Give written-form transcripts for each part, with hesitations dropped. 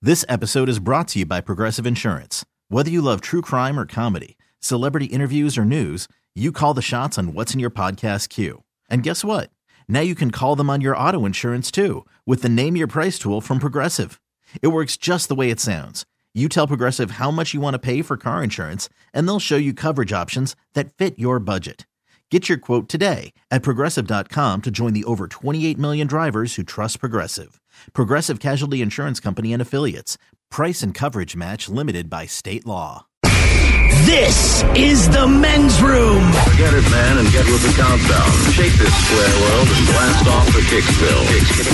This episode is brought to you by Progressive Insurance. Whether you love true crime or comedy, celebrity interviews or news, you call the shots on what's in your podcast queue. And guess what? Now you can call them on your auto insurance too with the Name Your Price tool from Progressive. It works just the way it sounds. You tell Progressive how much you want to pay for car insurance, and they'll show you coverage options that fit your budget. Get your quote today at Progressive.com to join the over 28 million drivers who trust Progressive. Progressive Casualty Insurance Company and Affiliates. Price and coverage match limited by state law. This is the men's room. Get it, man, and get with the countdown. Shake this square world and blast off the Kicksville.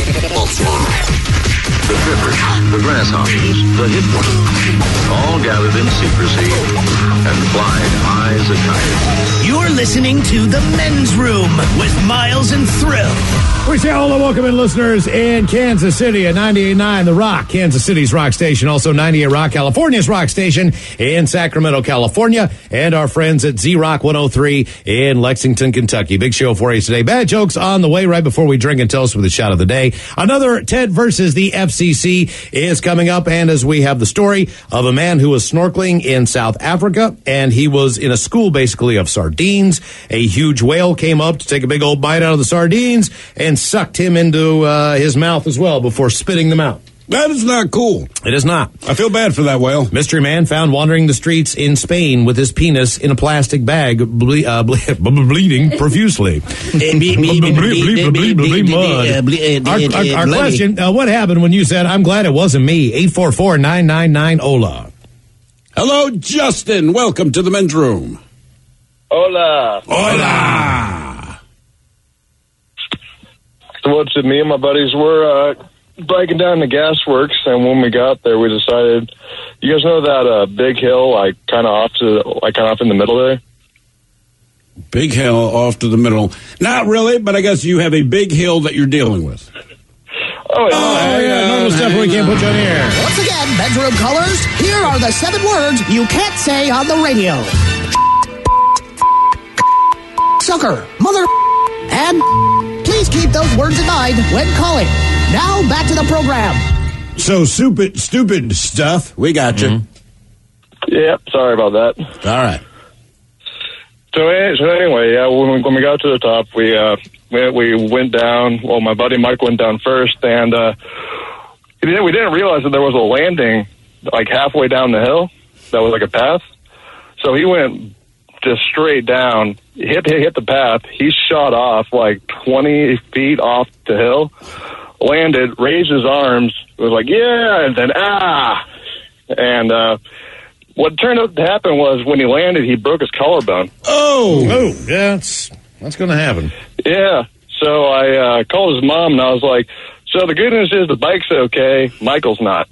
The Trippers, the Grasshoppers, the Hit Ones, all gathered in secrecy and flying high as a kite. You're listening to the men's room with Miles and Thrill. We say hello, welcome in listeners in Kansas City at 98.9 The Rock, Kansas City's rock station, also 98 Rock, California's rock station in Sacramento, California, and our friends at Z-Rock 103 in Lexington, Kentucky. Big show for you today. Bad jokes on the way right before we drink and toast with a shot of the day. Another Ted versus the FCC is coming up, and as we have the story of a man who was snorkeling in South Africa, and he was in a school basically of sardines. A huge whale came up to take a big old bite out of the sardines and sucked him into his mouth as well before spitting them out. That is not cool. It is not. I feel bad for that whale. Mystery man found wandering the streets in Spain with his penis in a plastic bag, bleeding profusely. Our question, what happened when you said, I'm glad it wasn't me? 844-999-OLA. Hello, Justin. Welcome to the men's room. Hola. Hola. So what's it? Me and my buddies were biking down the gasworks, and when we got there, we decided. You guys know that big hill, kind of off in the middle there. Big hill off to the middle. Not really, but I guess you have a big hill that you're dealing with. Oh yeah. Normal stuff we can't put you on here. Once again, bedroom callers, here are the 7 words you can't say on the radio. Sucker, mother, and please keep those words in mind when calling. Now, back to the program. So, stupid stuff. We got you. Mm-hmm. Yeah, sorry about that. All right. So anyway, yeah, when we got to the top, we went down. Well, my buddy Mike went down first, and we didn't realize that there was a landing halfway down the hill. That was like a path. So he went just straight down, hit the path. He shot off 20 feet off the hill, landed, raised his arms, was like, yeah, and then, and what turned out to happen was when he landed, he broke his collarbone. Oh, yeah, that's going to happen. Yeah, so I called his mom, and I was like, so the good news is the bike's okay, Michael's not.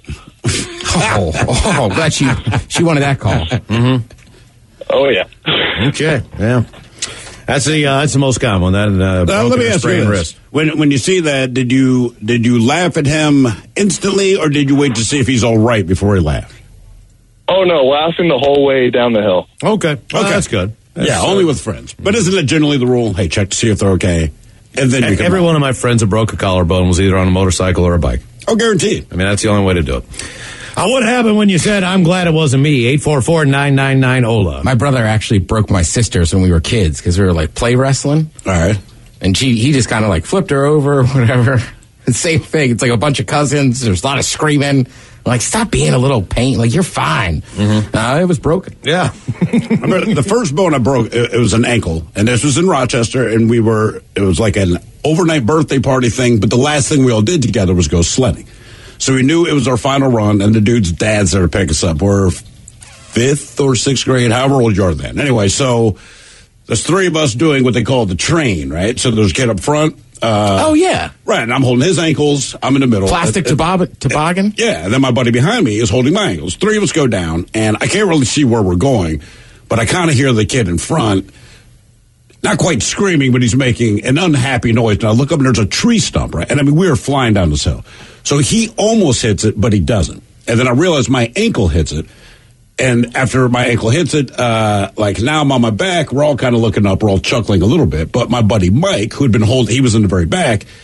Glad she wanted that call. Mm-hmm. Oh, yeah. Okay, yeah. That's the most common. That let me ask you this. When you see that, did you laugh at him instantly, or did you wait to see if he's all right before he laughed? Oh, no, laughing the whole way down the hill. Okay, that's good. Only with friends. But isn't it generally the rule, hey, check to see if they're okay? And then every one of my friends that broke a collarbone was either on a motorcycle or a bike. Oh, guaranteed. I mean, that's the only way to do it. What happened when you said, I'm glad it wasn't me? 844-999-OLA. My brother actually broke my sister's when we were kids because we were play wrestling. All right. And he just kind of flipped her over or whatever. The same thing. It's a bunch of cousins. There's a lot of screaming. Stop being a little pain. You're fine. Mm-hmm. It was broken. Yeah. I remember the first bone I broke, it was an ankle. And this was in Rochester. And it was like an overnight birthday party thing. But the last thing we all did together was go sledding. So we knew it was our final run. And the dude's dad's there to pick us up. We're 5th or 6th grade, however old you are then. Anyway, so there's 3 of us doing what they call the train, right? So there's a kid up front. Oh, yeah. Right, and I'm holding his ankles. I'm in the middle. Plastic toboggan? Yeah, and then my buddy behind me is holding my ankles. 3 of us go down, and I can't really see where we're going, but I kind of hear the kid in front, not quite screaming, but he's making an unhappy noise. And I look up, and there's a tree stump, right? And I mean, we were flying down this hill. So he almost hits it, but he doesn't. And then I realize my ankle hits it. And after my ankle hits it, now I'm on my back, we're all kind of looking up, we're all chuckling a little bit. But my buddy Mike, who had been he was in the very back,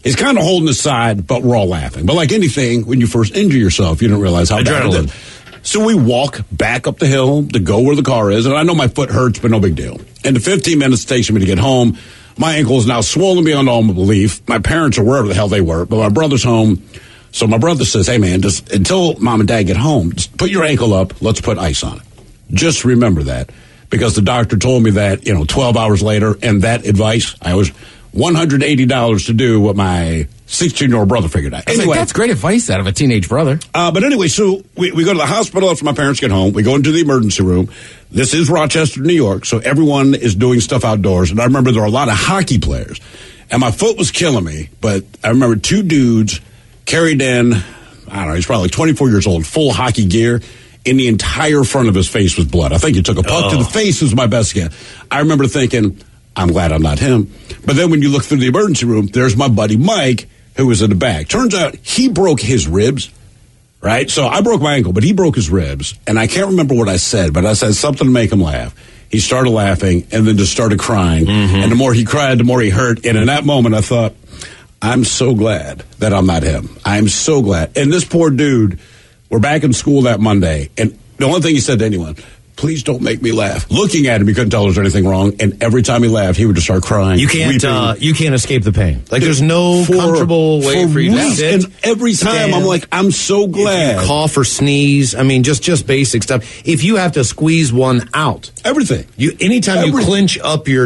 He's kind of holding his side, but we're all laughing. But like anything, when you first injure yourself, you don't realize how bad it is. So we walk back up the hill to go where the car is, and I know my foot hurts, but no big deal. And the 15 minutes it takes me to get home, my ankle is now swollen beyond all belief. My parents are wherever the hell they were, but my brother's home. So my brother says, hey, man, just until mom and dad get home, just put your ankle up. Let's put ice on it. Just remember that, because the doctor told me that, 12 hours later, and that advice, I was $180 to do what my 16-year-old brother figured out. Anyway, that's great advice out of a teenage brother. But anyway, so we go to the hospital after my parents get home. We go into the emergency room. This is Rochester, New York, so everyone is doing stuff outdoors. And I remember there were a lot of hockey players. And my foot was killing me, but I remember two dudes carried in, I don't know, he's probably like 24 years old, full hockey gear. And the entire front of his face was blood. I think he took a puck to the face was my best guess. I remember thinking, I'm glad I'm not him. But then when you look through the emergency room, there's my buddy Mike, who was in the back. Turns out he broke his ribs, right? So I broke my ankle, but he broke his ribs. And I can't remember what I said, but I said something to make him laugh. He started laughing and then just started crying. Mm-hmm. And the more he cried, the more he hurt. And in that moment, I thought, I'm so glad that I'm not him. I'm so glad. And this poor dude, we're back in school that Monday. And the only thing he said to anyone, please don't make me laugh. Looking at him, he couldn't tell there was anything wrong, and every time he laughed, he would just start crying. You can't escape the pain. Like there's no comfortable way for you to sit. And every time I'm like, I'm so glad. If you cough or sneeze, I mean, just basic stuff. If you have to squeeze one out, everything. Anytime you clench up your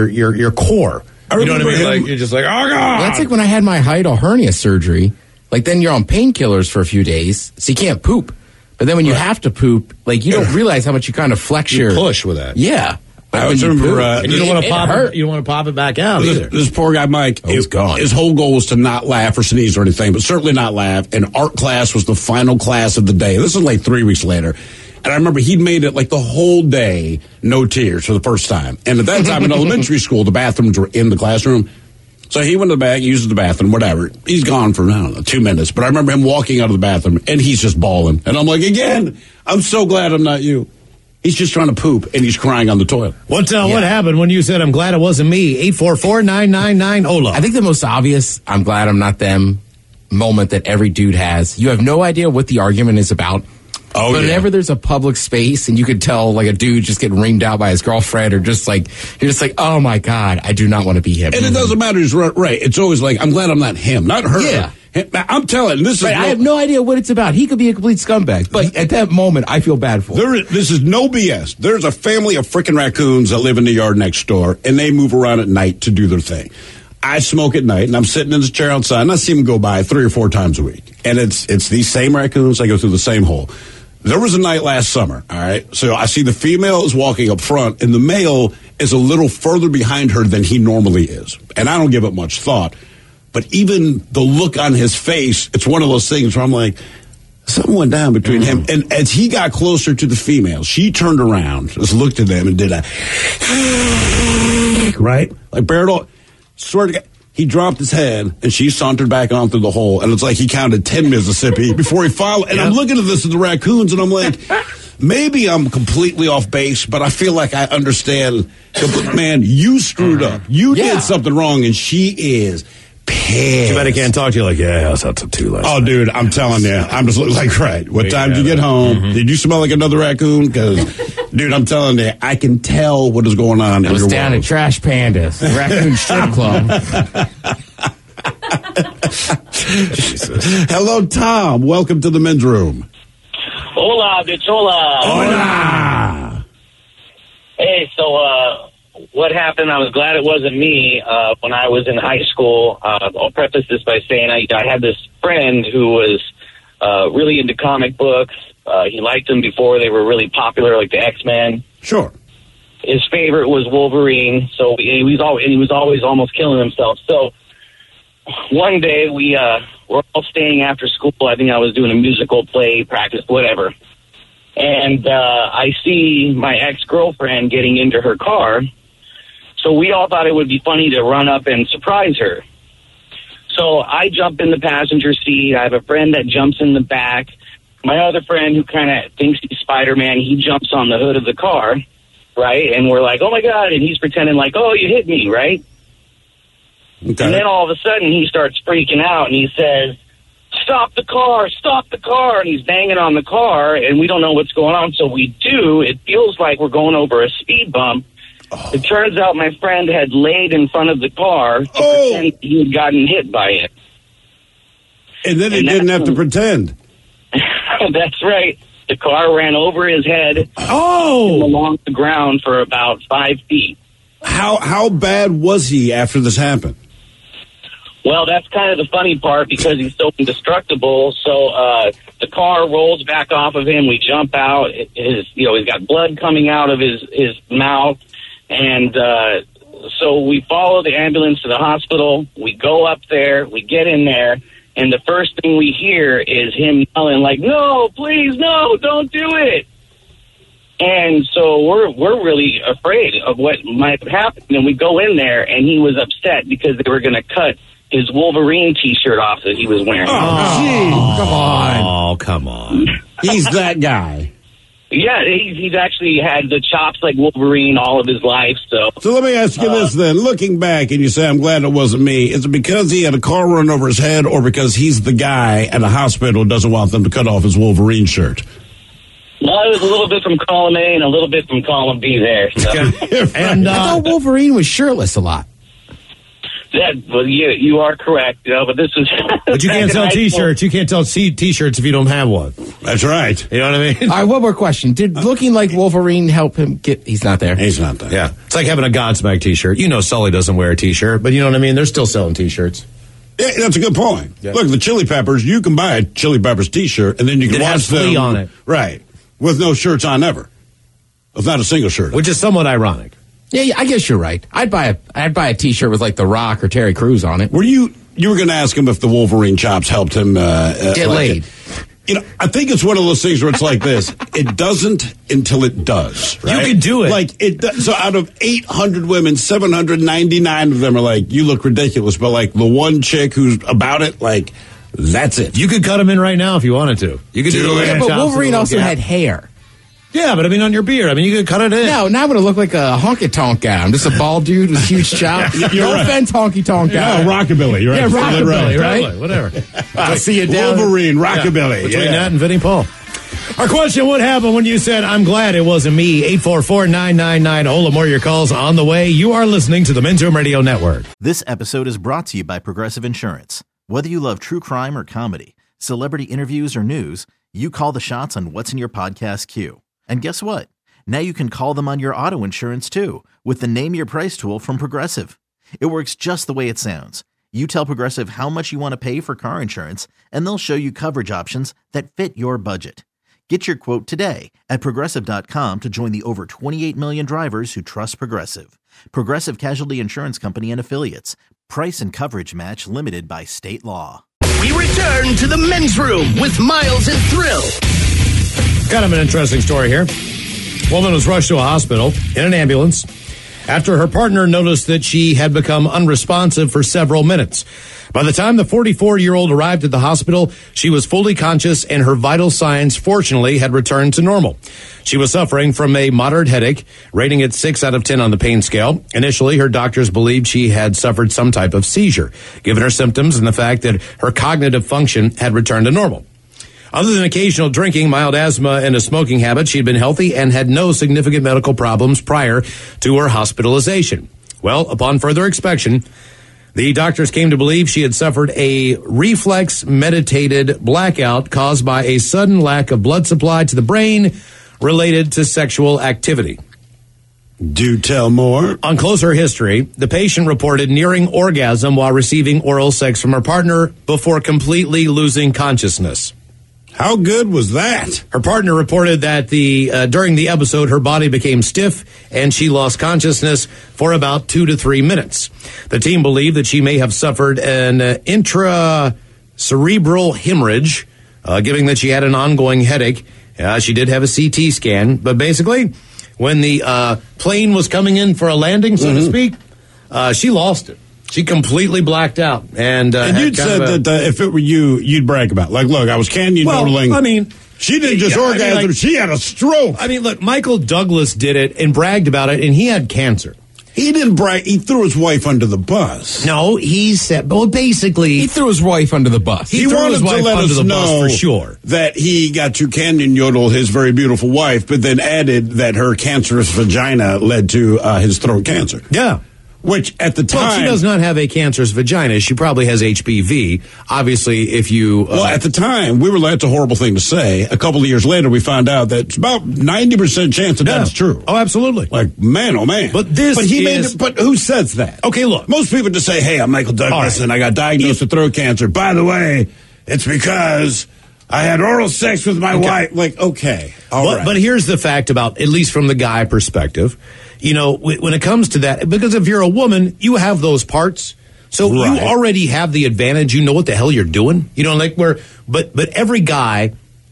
core, you know what I mean? Like you're just like, oh god. Well, that's like when I had my hiatal hernia surgery. Like then you're on painkillers for a few days, so you can't poop. But then when you have to poop, like you don't realize how much you kind of flex your push with that. Yeah. I remember, and you don't want to pop it. You don't want to pop it back out either. This poor guy Mike, he's gone. His whole goal was to not laugh or sneeze or anything, but certainly not laugh. And art class was the final class of the day. This was like 3 weeks later. And I remember he'd made it like the whole day, no tears for the first time. And at that time in elementary school, the bathrooms were in the classroom. So he went to the back, uses the bathroom, whatever. He's gone for, 2 minutes. But I remember him walking out of the bathroom, and he's just bawling. And I'm like, again, I'm so glad I'm not you. He's just trying to poop, and he's crying on the toilet. What happened when you said, I'm glad it wasn't me? 844-999-OLA. I think the most obvious, I'm glad I'm not them, moment that every dude has. You have no idea what the argument is about. But whenever there's a public space and you could tell like a dude just getting reamed out by his girlfriend or just like, you're just like, oh my God, I do not want to be him. And it doesn't matter. He's right. It's always like, I'm glad I'm not him, not her. Yeah. I'm telling you, this is. Right, I have no idea what it's about. He could be a complete scumbag. But at that moment, I feel bad for him. This is no BS. There's a family of freaking raccoons that live in the yard next door, and they move around at night to do their thing. I smoke at night, and I'm sitting in this chair outside, and I see them go by 3 or 4 times a week. And it's these same raccoons. They go through the same hole. There was a night last summer, all right? So I see the female is walking up front, and the male is a little further behind her than he normally is. And I don't give it much thought. But even the look on his face, it's one of those things where I'm like, something went down between him. And as he got closer to the female, she turned around, just looked at them and did a, right? Like Barrett, swear to God. He dropped his head, and she sauntered back on through the hole, and it's like he counted 10 Mississippi before he followed. And I'm looking at this at the raccoons, and I'm like, maybe I'm completely off base, but I feel like I understand. Man, you screwed up. You did something wrong, and she is pissed. Too bad I can't talk to you like, yeah, I was out to 2 last night. Dude, I'm telling you. I'm just like, right. What time did you get home? Did you smell like another raccoon? Because, dude, I'm telling you, I can tell what is going on. I was down at Trash Pandas, the Raccoon Strip Club. Hello, Tom. Welcome to the men's room. Hola, bitch, hola. Hola. Hey, so, what happened, I was glad it wasn't me. When I was in high school, I'll preface this by saying I had this friend who was really into comic books. He liked them before they were really popular, like the X-Men. Sure. His favorite was Wolverine, so he was always almost killing himself. So one day we were all staying after school. I think I was doing a musical play, practice, whatever. And I see my ex-girlfriend getting into her car. So we all thought it would be funny to run up and surprise her. So I jump in the passenger seat. I have a friend that jumps in the back. My other friend, who kind of thinks he's Spider-Man, he jumps on the hood of the car, right? And we're like, oh, my God. And he's pretending like, oh, you hit me, right? Okay. And then all of a sudden he starts freaking out and he says, stop the car, and he's banging on the car, and we don't know what's going on, so we do. It feels like we're going over a speed bump. It turns out my friend had laid in front of the car to pretend he had gotten hit by it. And then he didn't have to pretend. That's right. The car ran over his head along the ground for about 5 feet. How bad was he after this happened? Well, that's kind of the funny part because he's so indestructible. So the car rolls back off of him. We jump out. He's got blood coming out of his mouth. And so we follow the ambulance to the hospital. We go up there. We get in there. And the first thing we hear is him yelling like, no, please, no, don't do it. And so we're really afraid of what might happen. And we go in there, and he was upset because they were going to cut his Wolverine T-shirt off that he was wearing. Oh, come on. He's that guy. Yeah, he's actually had the chops like Wolverine all of his life. So let me ask you this then. Looking back, and you say, I'm glad it wasn't me. Is it because he had a car run over his head, or because he's the guy at a hospital who doesn't want them to cut off his Wolverine shirt? Well, it was a little bit from column A and a little bit from column B there. So. And I thought Wolverine was shirtless a lot. Yeah, well, you are correct, but this is... But you can't sell T-shirts. You can't sell T-shirts if you don't have one. That's right. You know what I mean? All right, one more question. Did looking like Wolverine help him get... He's not there. He's not there. Yeah. It's like having a Godsmack T-shirt. You know Sully doesn't wear a T-shirt, but you know what I mean? They're still selling T-shirts. Yeah, that's a good point. Yeah. Look, the Chili Peppers, you can buy a Chili Peppers T-shirt, and then you can watch them... flea on it. Right. With no shirts on ever. With not a single shirt. Which is somewhat ironic. Yeah, I guess you're right. I'd buy a T-shirt with like The Rock or Terry Crews on it. Were you were going to ask him if the Wolverine chops helped him get laid? I think it's one of those things where it's like this: it doesn't until it does. Right? You can do it. Like it. So out of 800 women, 799 of them are like, "You look ridiculous," but like the one chick who's about it, like that's it. You could cut him in right now if you wanted to. You could do it. But Wolverine also had hair. Yeah, but I mean on your beard. I mean, you could cut it in. No, now I'm going to look like a honky-tonk guy. I'm just a bald dude with huge chops. No offense, honky-tonk guy. No, rockabilly. Right? Yeah, rockabilly, right? Totally, whatever. I'll see you down. Wolverine, rockabilly. Between that and Vinnie Paul. Our question, what happened when you said, I'm glad it wasn't me? 844-999-HOLA. More of your calls on the way. You are listening to the Men's Room Radio Network. This episode is brought to you by Progressive Insurance. Whether you love true crime or comedy, celebrity interviews or news, you call the shots on what's in your podcast queue. And guess what? Now you can call them on your auto insurance too with the Name Your Price tool from Progressive. It works just the way it sounds. You tell Progressive how much you want to pay for car insurance, and they'll show you coverage options that fit your budget. Get your quote today at Progressive.com to join the over 28 million drivers who trust Progressive. Progressive Casualty Insurance Company and Affiliates. Price and coverage match limited by state law. We return to the Men's Room with Miles and Thrill. Kind of an interesting story here. Woman was rushed to a hospital in an ambulance after her partner noticed that she had become unresponsive for several minutes. By the time the 44-year-old arrived at the hospital, she was fully conscious and her vital signs, fortunately, had returned to normal. She was suffering from a moderate headache, rating it 6 out of 10 on the pain scale. Initially, her doctors believed she had suffered some type of seizure, given her symptoms and the fact that her cognitive function had returned to normal. Other than occasional drinking, mild asthma, and a smoking habit, she'd been healthy and had no significant medical problems prior to her hospitalization. Well, upon further inspection, the doctors came to believe she had suffered a reflex meditated blackout caused by a sudden lack of blood supply to the brain related to sexual activity. Do tell more. On closer history, the patient reported nearing orgasm while receiving oral sex from her partner before completely losing consciousness. How good was that? Her partner reported that during the episode, her body became stiff and she lost consciousness for about 2 to 3 minutes. The team believed that she may have suffered an intracerebral hemorrhage, given that she had an ongoing headache. She did have a CT scan, but basically, when the plane was coming in for a landing, so to speak, she lost it. She completely blacked out. And you'd said that if it were you, you'd brag about it. Like, look, I was canyoning. I mean, she didn't just orgasm, she had a stroke. I mean, look, Michael Douglas did it and bragged about it, and he had cancer. He didn't brag. He threw his wife under the bus. No, he said, well, basically, He threw his wife under the bus. He threw wanted his to wife let under us the bus know for sure. that he got to canyon yodel his very beautiful wife, but then added that her cancerous vagina led to his throat cancer. Yeah. Which at the time, Well, she does not have a cancerous vagina. She probably has HPV. Obviously, if you... well, at the time, we were like, that's a horrible thing to say. A couple of years later, we found out that it's about 90% chance that that's true. Oh, absolutely. Like, man, oh, man. But this But who says that? Okay, look. Most people just say, hey, I'm Michael Douglas, and I got diagnosed with throat cancer. By the way, it's because I had oral sex with my wife. Like, okay. All right. But here's the fact about, at least from the guy perspective, you know, when it comes to that, because if you're a woman, you have those parts. So you already have the advantage. You know what the hell you're doing. You know, like but every guy,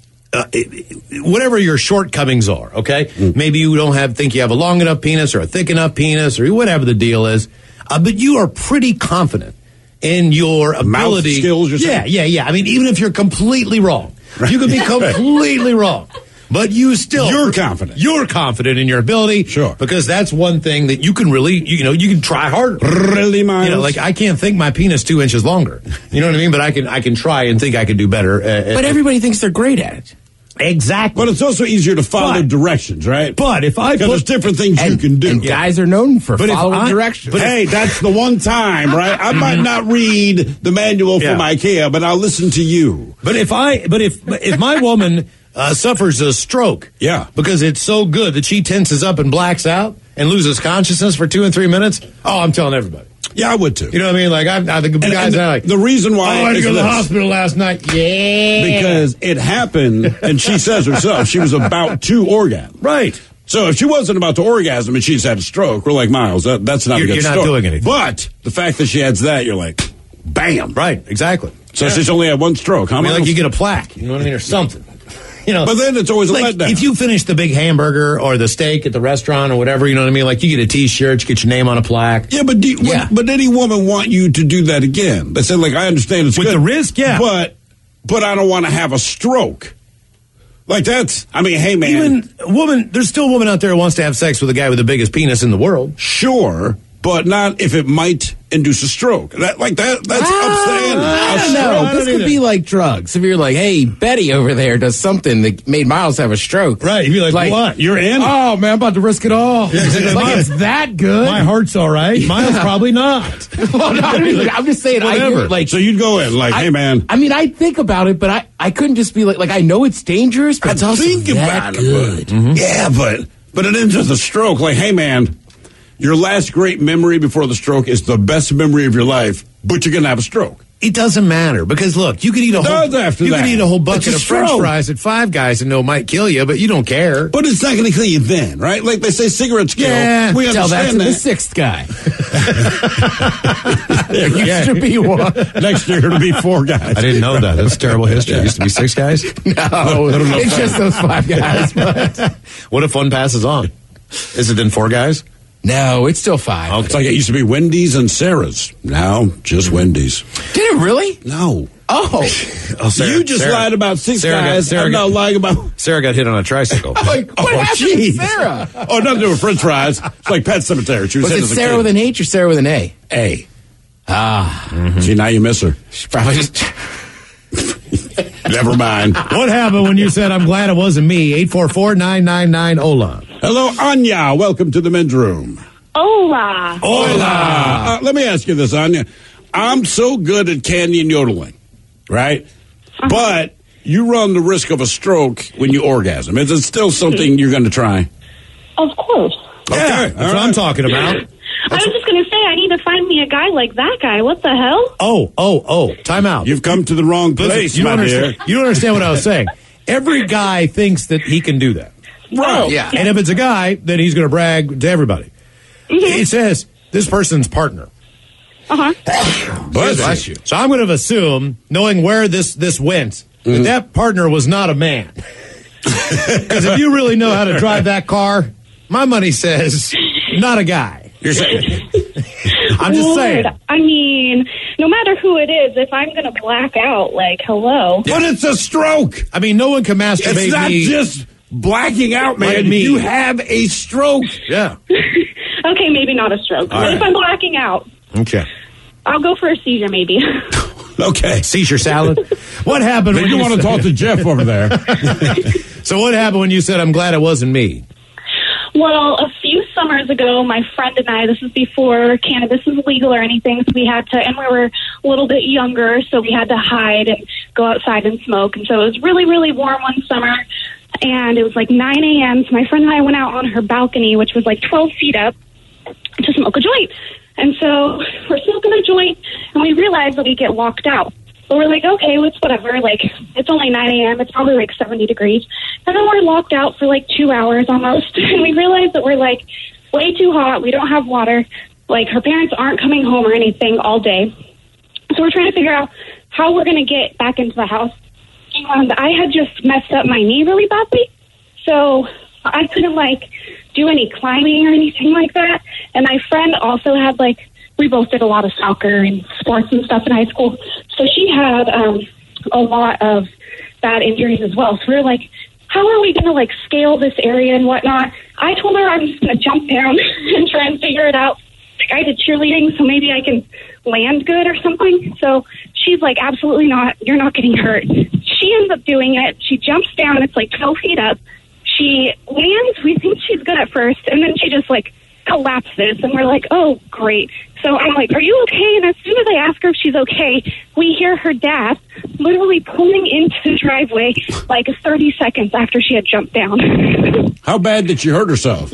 whatever your shortcomings are, okay? Maybe you don't think you have a long enough penis or a thick enough penis or whatever the deal is, but you are pretty confident in your ability. Mouth skills, you're saying? Yeah. I mean, even if you're completely wrong, you could be completely wrong. But you're confident. You're confident in your ability. Sure. Because that's one thing that you can really, you can try harder. Really, Miles? You know, like I can't think my penis 2 inches longer. You know what I mean? But I can try and think I can do better. But everybody thinks they're great at it. Exactly. But it's also easier to follow directions, right? But if I Because there's different things you can do. And guys are known for following directions. But hey, that's the one time, right? I might not read the manual from IKEA, but I'll listen to you. But if my woman suffers a stroke, because it's so good that she tenses up and blacks out and loses consciousness for 2 and 3 minutes, I'm telling everybody. Yeah, I would too. You know what I mean? Like the guys are like, the reason why I had to go to the hospital last night. Yeah, because it happened, and she says herself she was about to orgasm. Right. So if she wasn't about to orgasm and she's had a stroke, we're like, Miles, that's not a good story. You're not doing anything. But the fact that she adds that, you're like, bam. Right. Exactly. So she's only had one stroke. Huh? I mean, like you get a plaque. You know what I mean, or something. You know, but then it's always a letdown. If you finish the big hamburger or the steak at the restaurant or whatever, you know what I mean? Like you get a T-shirt, you get your name on a plaque. Yeah, but but any woman want you to do that again? They say, like, I understand it's with good, the risk, but I don't want to have a stroke. Like that's, I mean, hey man, there's still a woman out there who wants to have sex with the guy with the biggest penis in the world. Sure, but not if it might induce a stroke. That's upsetting. I don't know. This could be like drugs. If you're like, hey, Betty over there does something that made Miles have a stroke. Right. You'd be like what? You're in? Oh, man, I'm about to risk it all. Yeah, it's that good. My heart's all right. Miles probably not. Well, no, I'm just saying. So you'd go in like, hey, man. I mean, I think about it, but I couldn't just be like I know it's dangerous, but it's also that good. Yeah, but it ends with a stroke. Like, hey, man. Your last great memory before the stroke is the best memory of your life, but you're going to have a stroke. It doesn't matter because look, you could eat a whole bucket of French fries at Five Guys and know it might kill you, but you don't care. But it's not going to kill you then, right? Like they say, cigarettes kill. Yeah, we understand that. The sixth guy. There used to be one. Next year it'll be 4 guys. I didn't know that. That's terrible history. It used to be 6 guys. No, it's just those 5 guys. But what if one passes on? Is it then 4 guys? No, it's still 5. Okay. It's like it used to be Wendy's and Sarah's. Now, just Wendy's. Did it really? No. Oh. Sarah, you just lied about 6 guys. I'm not lying about... Sarah got hit on a tricycle. What happened to Sarah? Nothing to do with French fries. It's like Pet Cemetery. She was it Sarah with an H or Sarah with an A? A. See, now you miss her. She probably just... Never mind. What happened when you said, I'm glad it wasn't me? 844-999-OLA. Hello, Anya. Welcome to the men's room. Hola. Hola. Let me ask you this, Anya. I'm so good at canyon yodeling, right? But you run the risk of a stroke when you orgasm. Is it still something you're going to try? Of course. Okay, that's what I'm talking about. I was just going to say, I need to find me a guy like that guy. What the hell? Oh, time out. You've come to the wrong place, you don't understand what I was saying. Every guy thinks that he can do that. Right. Yeah. And if it's a guy, then he's going to brag to everybody. It says this person's partner. Bless you. So I'm going to assume, knowing where this went, that partner was not a man. Because if you really know how to drive that car, my money says not a guy. You're saying. I'm just saying. I mean, no matter who it is, if I'm going to black out, like, hello. But it's a stroke. I mean, no one can masturbate It's not just blacking out, man. Like me. You have a stroke. Yeah. Okay, maybe not a stroke. But right. if I'm blacking out, Okay. I'll go for a seizure maybe. Okay. Seizure salad. What happened when you want to said- talk to Jeff over there? So what happened when you said, I'm glad it wasn't me? Well, a few summers ago, my friend and I, this was before cannabis was legal or anything, so we had to, and we were a little bit younger, so we had to hide and go outside and smoke. And so it was really, really warm one summer, and it was like 9 a.m., so my friend and I went out on her balcony, which was like 12 feet up, to smoke a joint. And so we're smoking a joint, and we realized that we get locked out. But we're like, okay, well, it's whatever. Like, it's only 9 a.m. It's probably like 70 degrees. And then we're locked out for like 2 hours almost. And we realize that we're like way too hot. We don't have water. Like, her parents aren't coming home or anything all day. So we're trying to figure out how we're going to get back into the house. And I had just messed up my knee really badly. So I couldn't like do any climbing or anything like that. And my friend also had like, we both did a lot of soccer and sports and stuff in high school. So she had a lot of bad injuries as well. So we were like, how are we going to like scale this area and whatnot? I told her I'm just going to jump down and try and figure it out. Like, I did cheerleading, so maybe I can land good or something. So she's like, absolutely not. You're not getting hurt. She ends up doing it. She jumps down. It's like 12 feet up. She lands. We think she's good at first. And then she just like collapses. And we're like, oh, great. So I'm like, are you okay? And as soon as I ask her if she's okay, we hear her dad literally pulling into the driveway like 30 seconds after she had jumped down. How bad did she hurt herself?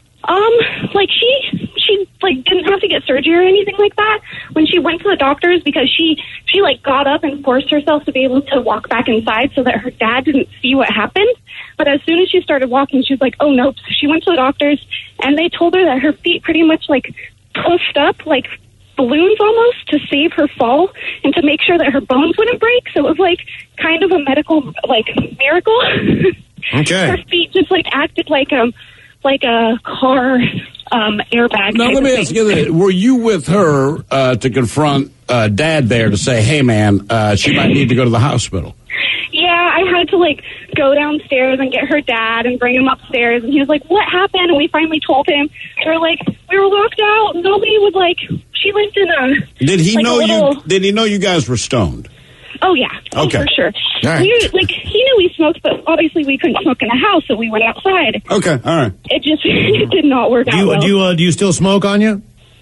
Like she like didn't have to get surgery or anything like that when she went to the doctors, because she like got up and forced herself to be able to walk back inside so that her dad didn't see what happened. But as soon as she started walking, she was like, oh nope. So she went to the doctors and they told her that her feet pretty much like puffed up like balloons almost to save her fall and to make sure that her bones wouldn't break. So it was like kind of a medical like miracle. Okay. Her feet just like acted like a car airbag. Now, let me ask you this. Were you with her to confront Dad there to say, hey, man, she might need to go to the hospital? Yeah, I had to, like, go downstairs and get her dad and bring him upstairs. And he was like, what happened? And we finally told him. We were like, we were locked out. Nobody would, like, she lived in a... Did he like, know little... you? Did he know you guys were stoned? Oh, yeah. Oh, okay. For sure. All right. He knew we smoked, but obviously we couldn't smoke in the house, so we went outside. Okay, all right. It just it did not work out well. Do you still smoke, Anya?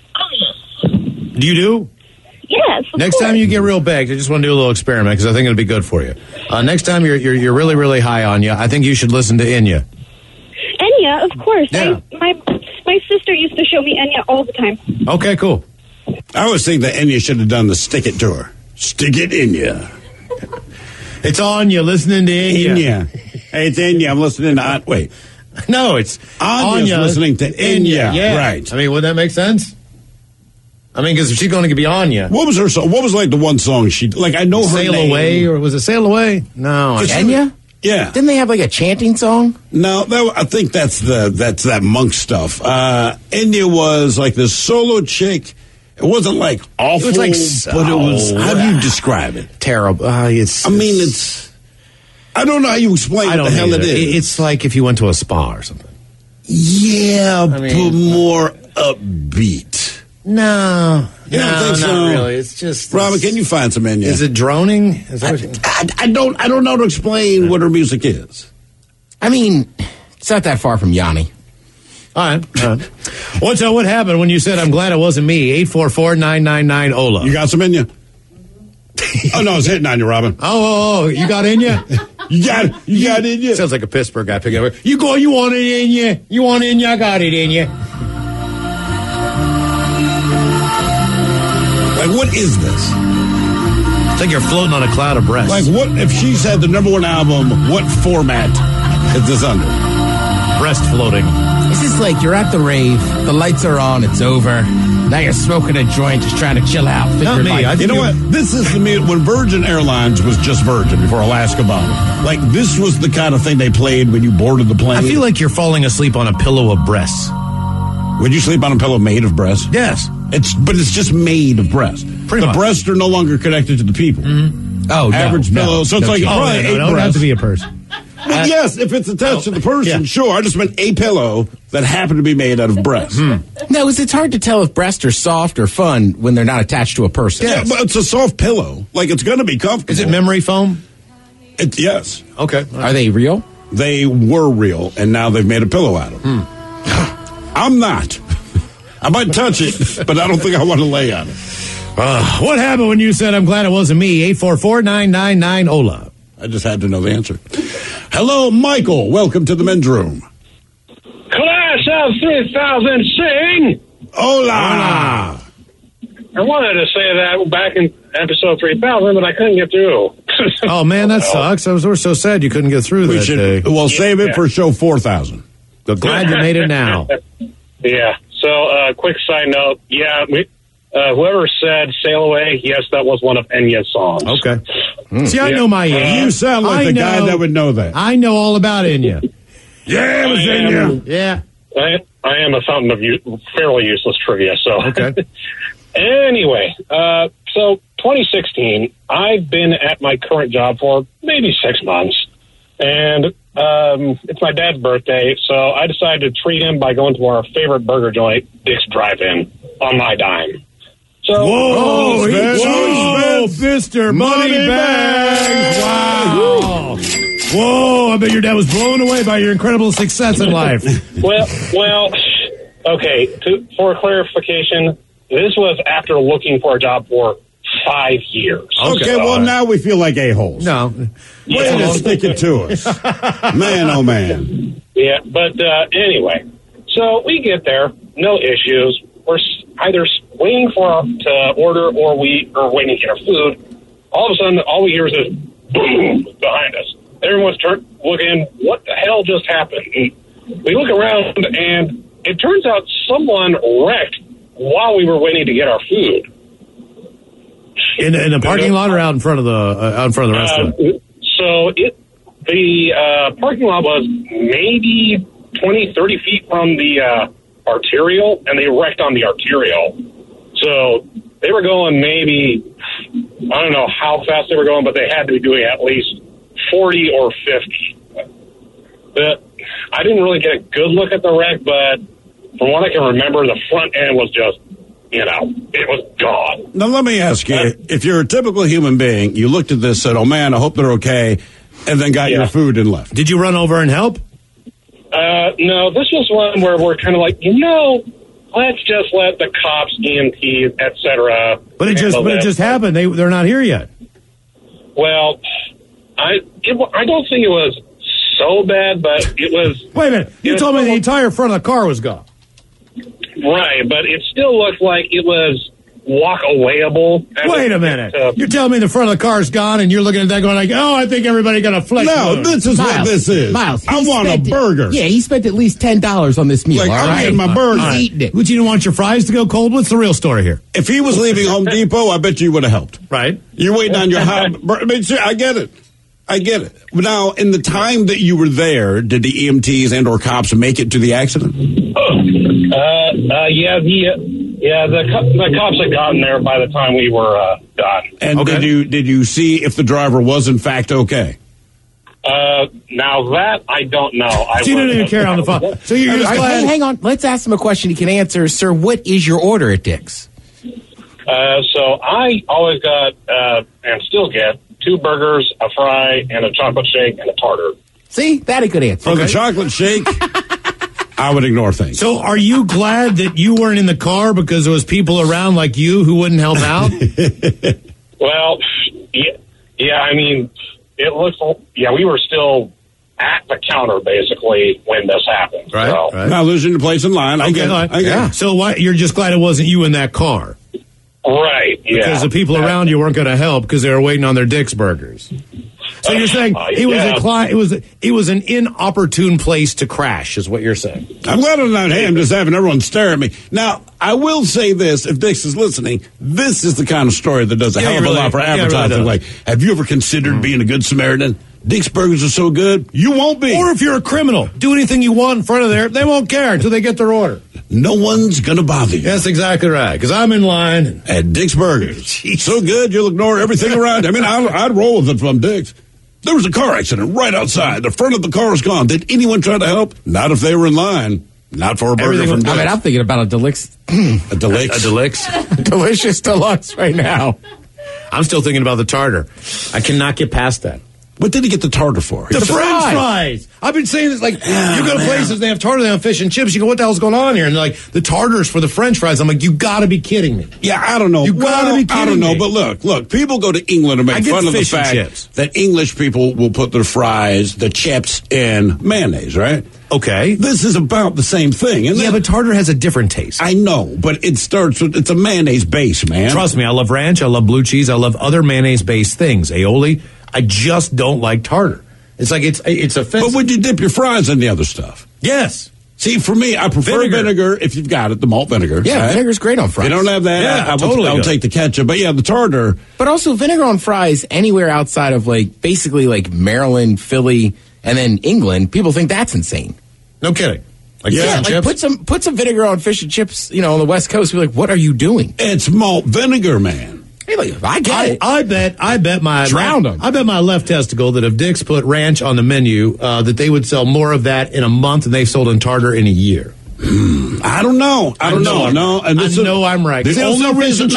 Do you do? Yes. Next time you get real baked, I just want to do a little experiment because I think it'll be good for you. Next time you're really, really high on you, I think you should listen to Enya. Enya, of course. Yeah. My sister used to show me Enya all the time. Okay, cool. I always think that Enya should have done the stick it to her. Stick it in you. It's on you, listening to Enya. Enya. Hey, it's Enya. I'm listening to... Wait. No, it's Anya's Anya listening to Enya. Yeah. Right. I mean, would that make sense? I mean, because if she's going to be Anya. What was her song? What was like the one song she... Like, I know her Sail name. Away, or was it Sail Away? No. Enya? Yeah. Didn't they have like a chanting song? No, I think that's that monk stuff. Enya was like this solo chick. It wasn't like awful, It was like, but it was. How do you describe it? Terrible. It's. I don't know how you explain what the hell either. it is. It's like if you went to a spa or something. Yeah, but more upbeat. No. You don't think so? Not really. It's just. Robin, can you find some Enya? Is it droning? Is that I don't know how to explain what her music is. I mean, it's not that far from Yanni. All right. What happened when you said, I'm glad it wasn't me? 844-999-OLA. You got some Enya? Oh, no, it's hitting on you, Robin. Oh, you got Enya? You got Enya? Sounds like a Pittsburgh guy picking up. You want it Enya? You want Enya? I got it Enya. Like, what is this? It's like you're floating on a cloud of breasts. Like, what if she's had the #1 album? What format is this under? Breast floating. It's just like you're at the rave, the lights are on, it's over. Now you're smoking a joint, just trying to chill out. Not me. You know what? This is when Virgin Airlines was just Virgin before Alaska bought it. Like, this was the kind of thing they played when you boarded the plane. I feel like you're falling asleep on a pillow of breasts. Would you sleep on a pillow made of breasts? Yes. But it's just made of breasts. Pretty much. Breasts are no longer connected to the people. Mm-hmm. Oh, average pillow. So it's like it don't have to be a person. Well, yes, if it's attached to the person, sure. I just meant a pillow that happened to be made out of breast. No, it's hard to tell if breasts are soft or fun when they're not attached to a person. Yeah, but it's a soft pillow. Like, it's going to be comfortable. Is it memory foam? Yes. Okay. Are they real? They were real, and now they've made a pillow out of them. I'm not. I might touch it, but I don't think I want to lay on it. What happened when you said, I'm glad it wasn't me? 844-999-OLA. I just had to know the answer. Hello, Michael. Welcome to the men's room. Class of 3000, sing! Hola! I wanted to say that back in episode 3000, but I couldn't get through. Oh, man, that sucks. We're so sad you couldn't get through that day. We'll save it for show 4000. But glad you made it now. Yeah. So, quick side note. Yeah, whoever said Sail Away, yes, that was one of Enya's songs. Okay. See, I know my Enya. You sound like the guy that would know that. I know all about Enya. Yeah, it was Enya. Yeah. I am a fountain of fairly useless trivia, so. Okay. Anyway, so 2016, I've been at my current job for maybe 6 months, and it's my dad's birthday, so I decided to treat him by going to our favorite burger joint, Dick's Drive-In, on my dime. So, whoa, Mr. Moneybags! Wow! Whoa! I bet your dad was blown away by your incredible success in life. Well, okay. For clarification, this was after looking for a job for 5 years. Okay, well, now we feel like a-holes. No. Way to stick it to us. Man, oh, man. Yeah, but anyway, so we get there, no issues. We're either waiting to order or we are waiting to get our food. All of a sudden, all we hear is this boom behind us. Everyone's looking, what the hell just happened? And we look around, and it turns out someone wrecked while we were waiting to get our food. In the parking lot or out in front of the restaurant? So the parking lot was maybe 20, 30 feet from the arterial, and they wrecked on the arterial. So they were going maybe, I don't know how fast they were going, but they had to be doing at least 40 or 50. But I didn't really get a good look at the wreck, but from what I can remember, the front end was just, it was gone. Now, let me ask you, if you're a typical human being, you looked at this, said, oh, man, I hope they're okay, and then got your food and left. Did you run over and help? No, this was one where we're kind of like, let's just let the cops, EMTs, etc. But it just happened. They're not here yet. Well, I don't think it was so bad, but it was. Wait a minute! You told me the entire front of the car was gone. Right, but it still looked like it was walk-awayable. Wait a minute! You're telling me the front of the car's gone, and you're looking at that going like, "Oh, I think everybody got a flex." No, this is what this is. Miles, I want a burger. Yeah, he spent at least $10 on this meal. Like, all I'm right? getting my burger. He's eating it. Would you want your fries to go cold? What's the real story here? If he was leaving Home Depot, I bet you would have helped. Right? You're waiting on your hot. I get it. Now, in the time that you were there, did the EMTs and or cops make it to the accident? The cops had gotten there by the time we were done. And did you see if the driver was in fact okay? Now that I don't know. You didn't even care on the phone. So you're just glad. Hey, hang on. Let's ask him a question he can answer. Sir, what is your order at Dick's? So I always got, and still get, 2 burgers, a fry, and a chocolate shake, and a tartar. See? That he could answer. For the chocolate shake, I would ignore things. So are you glad that you weren't in the car because there was people around like you who wouldn't help out? Well, yeah, I mean, it looks, we were still at the counter, basically, when this happened. Right, so. right. Now losing your place in line. I get it. So you're just glad it wasn't you in that car? Right, yeah. Because the people around you weren't going to help because they were waiting on their Dick's burgers. So you're saying it was an inopportune place to crash, is what you're saying. I'm glad I'm not him just having everyone stare at me. Now, I will say this, if Dick's is listening, this is the kind of story that does a hell of a lot for advertising. Like, have you ever considered being a good Samaritan? Dick's burgers are so good, you won't be. Or if you're a criminal, do anything you want in front of there, they won't care until they get their order. No one's going to bother you. That's exactly right, because I'm in line. At Dick's Burgers. So good, you'll ignore everything around. I mean, I'd roll with it from Dick's. There was a car accident right outside. The front of the car is gone. Did anyone try to help? Not if they were in line. Not for a burger from Dick's. I mean, I'm thinking about a Deluxe. A Deluxe? A Deluxe? Delicious Deluxe right now. I'm still thinking about the tartar. I cannot get past that. What did he get the tartar for? The French fries. I've been saying this, like, you go to places, they have tartar, they have fish and chips. You go, what the hell's going on here? And they're like, the tartar's for the French fries. I'm like, you gotta be kidding me. Yeah, I don't know. You gotta be kidding me. I don't know, but look, people go to England and make fun of the fact that English people will put their fries, the chips, in mayonnaise, right? Okay. This is about the same thing, isn't it? Yeah, but tartar has a different taste. I know, but it starts with, it's a mayonnaise base, man. Trust me, I love ranch, I love blue cheese, I love other mayonnaise-based things. Aioli, I just don't like tartar. It's like, it's offensive. But would you dip your fries in the other stuff? Yes. See, for me, I prefer vinegar if you've got it, the malt vinegar. Yeah, vinegar's great on fries. If you don't have that, Yeah, I'll take the ketchup. But yeah, the tartar. But also vinegar on fries anywhere outside of basically Maryland, Philly, and then England, people think that's insane. No kidding. Like put some vinegar on fish and chips, on the West Coast. We're like, what are you doing? It's malt vinegar, man. I get it. I bet my drowned them. I bet my left testicle that if Dick's put ranch on the menu, that they would sell more of that in a month than they've sold in tartar in a year. I don't know. I don't know. No, and I know I'm right. The only reason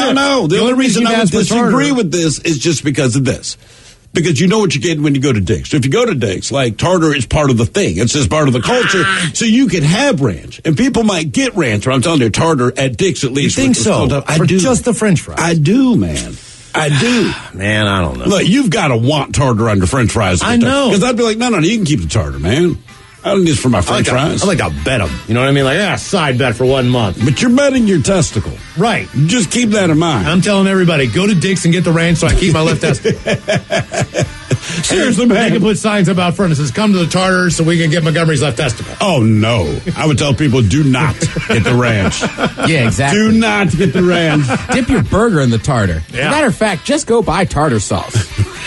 I would disagree with this is just because of this. Because you know what you get when you go to Dick's. So if you go to Dick's, tartar is part of the thing. It's just part of the culture. So you can have ranch. And people might get ranch, but I'm telling you, tartar at Dick's at least. You think so? I do. Just the French fries. I do, man. I do. Man, I don't know. Look, you've got to want tartar on your French fries. I know. Because I'd be like, no, you can keep the tartar, man. I don't need this for my French fries. I I'll bet them. You know what I mean? Side bet for 1 month. But you're betting your testicle. Right. Just keep that in mind. I'm telling everybody, go to Dick's and get the ranch so I keep my left testicle. Seriously, man. They can put signs up out front that says, come to the tartar so we can get Montgomery's left testicle. Oh, no. I would tell people, do not get the ranch. Yeah, exactly. Do not get the ranch. Dip your burger in the tartar. Yeah. As a matter of fact, just go buy tartar sauce.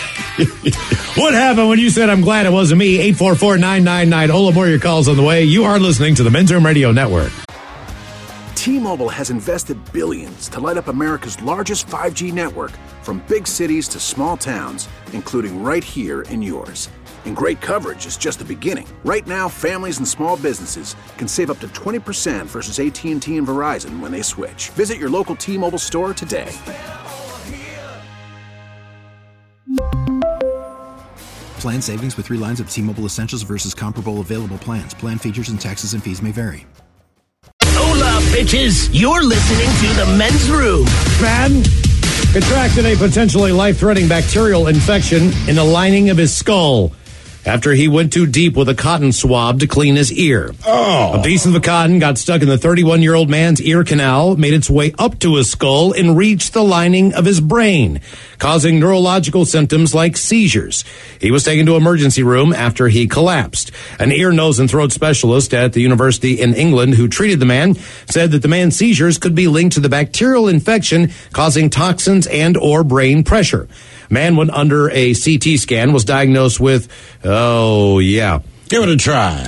What happened when you said, I'm glad it wasn't me? 844-999. More your calls on the way. You are listening to the Men's Room Radio Network. T-Mobile has invested billions to light up America's largest 5G network, from big cities to small towns, including right here in yours. And great coverage is just the beginning. Right now, families and small businesses can save up to 20% versus AT&T and Verizon when they switch. Visit your local T-Mobile store today. Plan savings with 3 lines of T-Mobile Essentials versus comparable available plans. Plan features and taxes and fees may vary. Hola, bitches. You're listening to The Men's Room. Man contracted a potentially life-threatening bacterial infection in the lining of his skull after he went too deep with a cotton swab to clean his ear. Oh. A piece of the cotton got stuck in the 31-year-old man's ear canal, made its way up to his skull, and reached the lining of his brain, causing neurological symptoms like seizures. He was taken to emergency room after he collapsed. An ear, nose, and throat specialist at the university in England who treated the man said that the man's seizures could be linked to the bacterial infection causing toxins and or brain pressure. Man went under a CT scan, was diagnosed with, give it a try.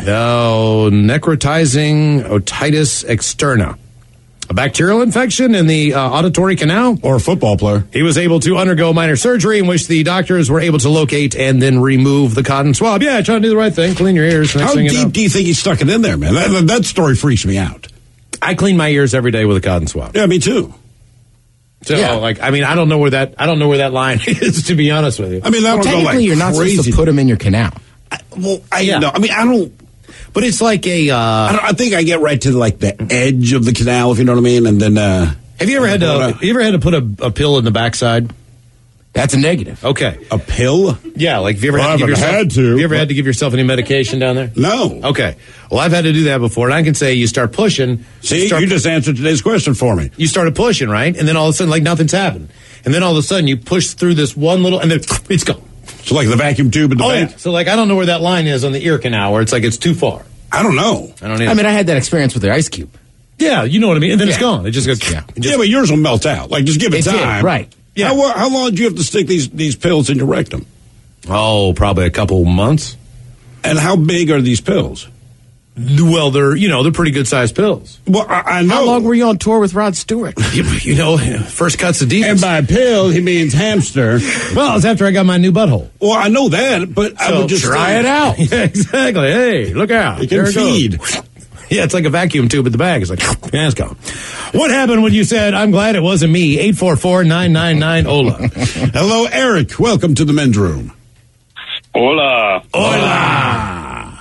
Necrotizing otitis externa. A bacterial infection in the auditory canal. Or a football player. He was able to undergo minor surgery in which the doctors were able to locate and then remove the cotton swab. Yeah, trying to do the right thing. Clean your ears. How deep do you think he stuck it in there, man? That story freaks me out. I clean my ears every day with a cotton swab. Yeah, me too. So, I don't know where that line is, to be honest with you. I mean, technically, you're not supposed to put them in your canal. I don't. But it's like I think I get right to the edge of the canal, if you know what I mean, and then. Have you ever had to put a pill in the backside? That's a negative. Okay, a pill. Yeah, like have you ever had to give yourself any medication down there? No. Okay. Well, I've had to do that before, and I can say you start pushing. See, you just answered today's question for me. You started pushing, right, and then all of a sudden, nothing's happened, and then all of a sudden you push through this one little, and then it's gone. So like the vacuum tube in the back. Yeah. So I don't know where that line is on the ear canal, where it's too far. I don't know. I don't either. I mean, I had that experience with the ice cube. Yeah, you know what I mean. And then it's gone. It just goes. Yeah, but yours will melt out. Just give it time. Right. Yeah. How long do you have to stick these pills in your rectum? Oh, probably a couple months. And how big are these pills? Well, they're pretty good sized pills. Well, I know. How long were you on tour with Rod Stewart? First cut's the deepest. And by pill, he means hamster. Well, it's after I got my new butthole. Well, I know that, but I would just try it out. Yeah, exactly. Hey, look out. You can feed. Yeah, it's like a vacuum tube in the bag. It's like, yeah, it's gone. What happened when you said, I'm glad it wasn't me? 844-999-OLA. Hello, Eric. Welcome to the men's room. Hola. Hola.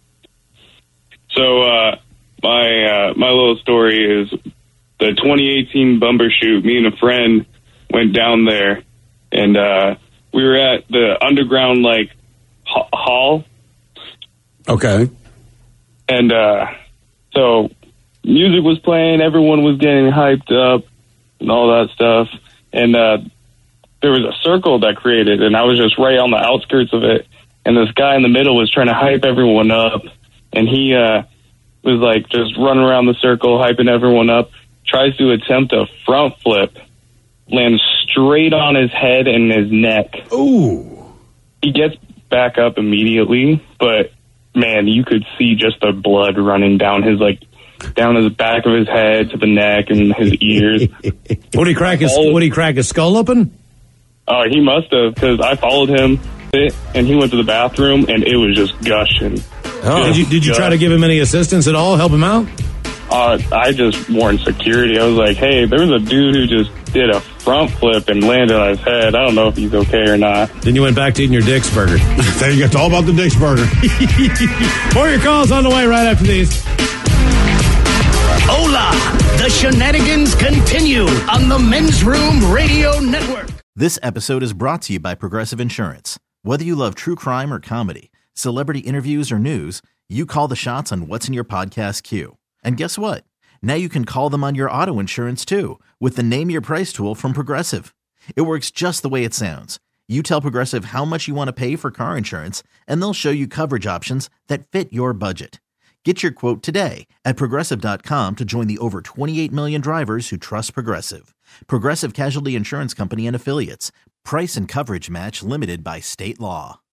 So, my little story is the 2018 Bumbershoot. Me and a friend went down there, and we were at the underground hall. Okay. And so music was playing, everyone was getting hyped up and all that stuff. And there was a circle that created, and I was just right on the outskirts of it. And this guy in the middle was trying to hype everyone up, and he was like just running around the circle, hyping everyone up, tries to attempt a front flip, lands straight on his head and his neck. Ooh. He gets back up immediately, but man, you could see just the blood running down his back of his head to the neck and his ears. Would he crack his skull open? He must have, because I followed him, and he went to the bathroom, and it was just gushing. Oh. Did you try to give him any assistance at all? Help him out? I just warned security. I was like, hey, there was a dude who just did a front flip and landed on his head. I don't know if he's okay or not. Then you went back to eating your Dick's Burger. There you go. It's all about the Dick's Burger. More of your calls on the way right after these. Hola! The shenanigans continue on the Men's Room Radio Network. This episode is brought to you by Progressive Insurance. Whether you love true crime or comedy, celebrity interviews or news, you call the shots on what's in your podcast queue. And guess what? Now you can call them on your auto insurance too with the Name Your Price tool from Progressive. It works just the way it sounds. You tell Progressive how much you want to pay for car insurance, and they'll show you coverage options that fit your budget. Get your quote today at Progressive.com to join the over 28 million drivers who trust Progressive. Progressive Casualty Insurance Company and Affiliates. Price and coverage match limited by state law.